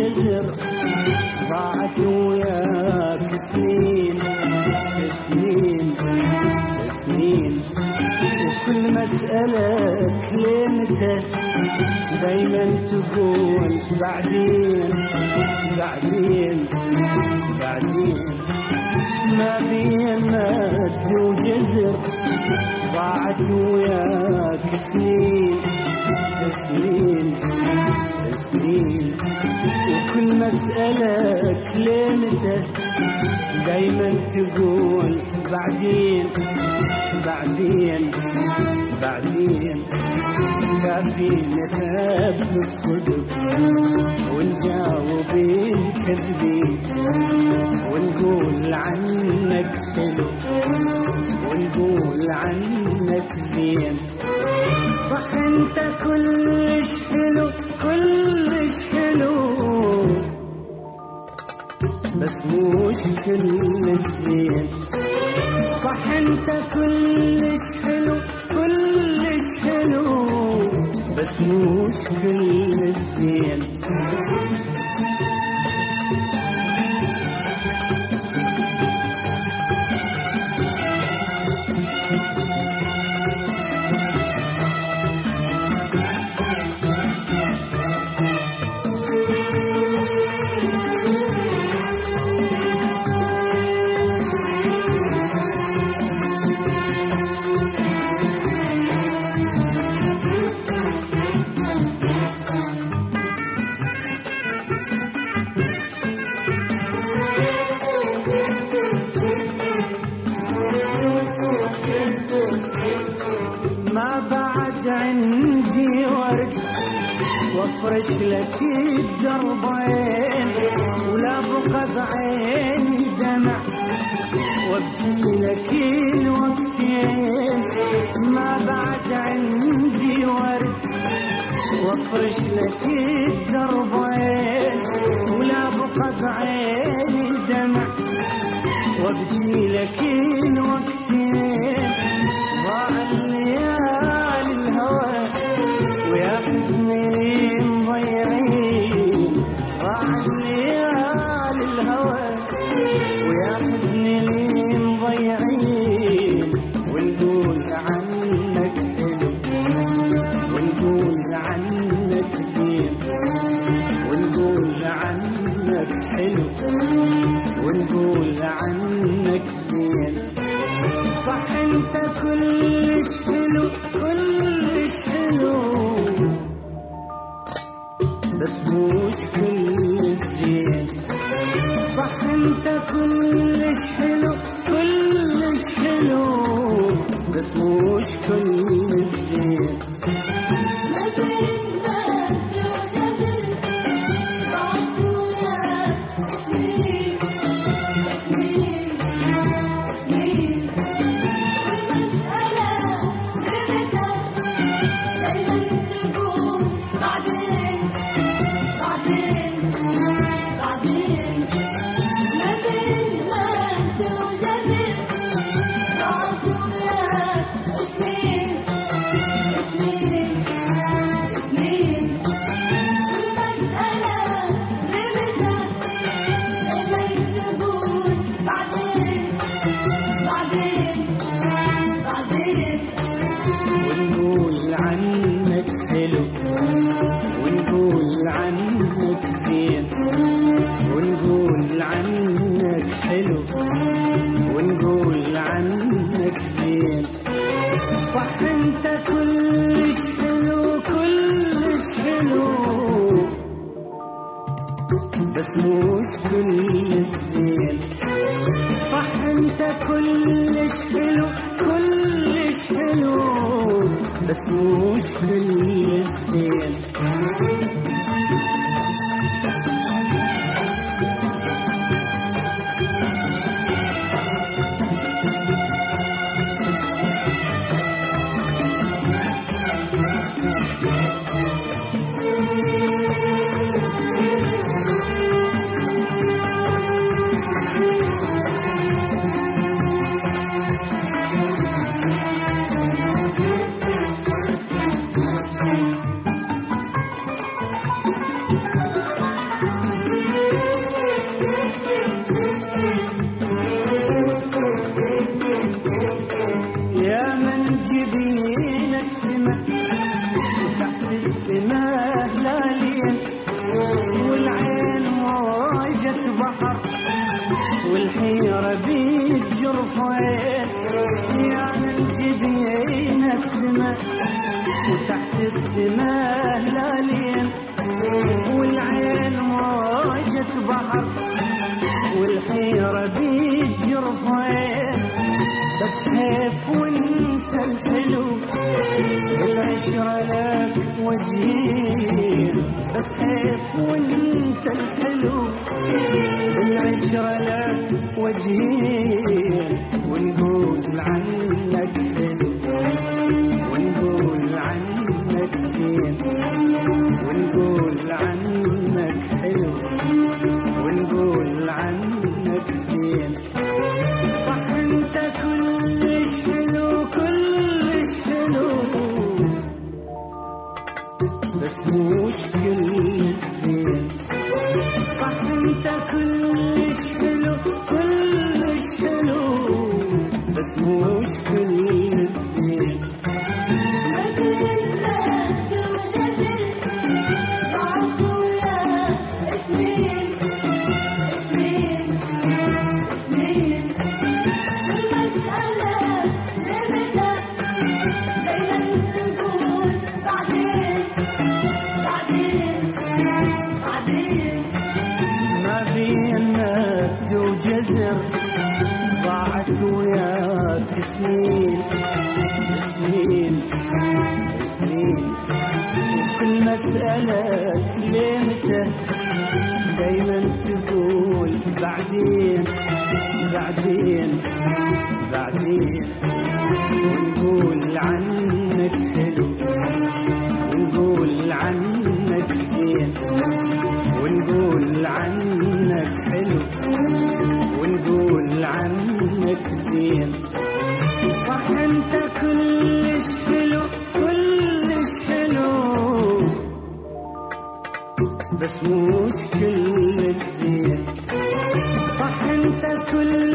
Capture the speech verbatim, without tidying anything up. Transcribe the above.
وجزر، ضاعت وياك سنين سنين سنين، وكل مسألة كلمته دايما تقول بعدين بعدين بعدين. ما بين مد وجزر، ضاعت وياك سنين سنين سنين، وكل مسألة كلمته دايما تقول بعدين بعدين بعدين. كافي نخاف الصدق ونجاوب الكذبين، ونقول عنك حلو ونقول عنك زين. صح انت كلش حلو كلش حلو، بس مش كلش زين. صح انت كلش حلو كلش حلو، بس مش كلش زين. ما بعد عندي ورد وافرش لك الدربين، ولا بقى بعيني دمع وابكي لك الوقتين. ما بعد عندي ورد وافرش لك الدربين، ولا بقى بعيني دمع وابكي لك الوقتين. ضاع الليالي الهوى ويا حزني مضيعين، ضاع الليالي الهوى ويا حزني مضيعين. ونقول عنك حلو ونقول عنك زين، ونقول عنك حلو ونقول عنك زين. صح انت كلش حلو كلش حلو، بس مش كلش زين. صح انت كلش حلو كلش حلو، بس مش كلش زين. ونقول عنك حلو ونقول عنك زين، ونقول عنك حلو ونقول عنك زين. صح انت كلش حلو كلش حلو، بس مش كلش زين. صح انت كلش حلو كلش حلو، بس مش كلش زين. والحيرة بيك جرفين، يعني الجبينك سما وتحت السماء لالين، والعين موجة بحر والحيرة بيك جرفين، بس خيف وانت الحلو العشرة لك وجهين، بس خيف وانت الحلو العشرة لك وجهين، ونقول عنك حلو ونقول عنك زين، ونقول عنك حلو ونقول عنك زين. صح انت كلش حلو كلش حلو، بس مش كل الزين. صح انت كلش حلو كلش حلو، بس مش كل الزين. ضاعت وياك سنين سنين سنين، وكل مسألة لمتى دايما تقول بعدين بعدين بعدين، ونقول عنك حلو ونقول عنك زين، ونقول عنك حلو ونقول عنك زين. صح انت كلش حلو كلش حلو، بس مش كل الزين. صح انت كل